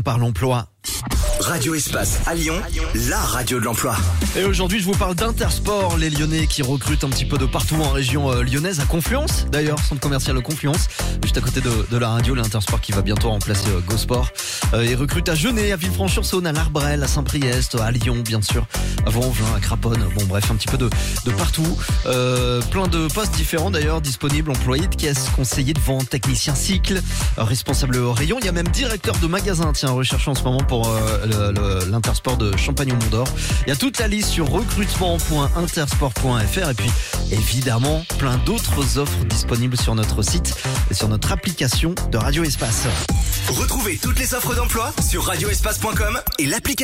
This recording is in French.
par l'emploi. Radio Espace à Lyon, la radio de l'emploi. Et aujourd'hui, je vous parle d'Intersport, les Lyonnais qui recrutent un petit peu de partout en région lyonnaise, à Confluence. D'ailleurs, centre commercial de Confluence, juste à côté de la radio, l'Intersport qui va bientôt remplacer GoSport. Ils recrutent à Genève, à Villefranche-sur-Saône, à l'Arbrel, à Saint-Priest, à Lyon, bien sûr, à Vaux-en-Velin, à Craponne. Bon, bref, un petit peu de partout. Plein de postes différents d'ailleurs disponibles. Employé de caisse, conseiller de vente, technicien cycle, responsable au rayon. Il y a même directeur de magasin, tiens, recherché en ce moment pour l'Intersport de Champagne au Mont-d'Or. Il y a toute la liste sur recrutement.intersport.fr et puis évidemment plein d'autres offres disponibles sur notre site et sur notre application de Radio Espace. Retrouvez toutes les offres d'emploi sur radioespace.com et l'application.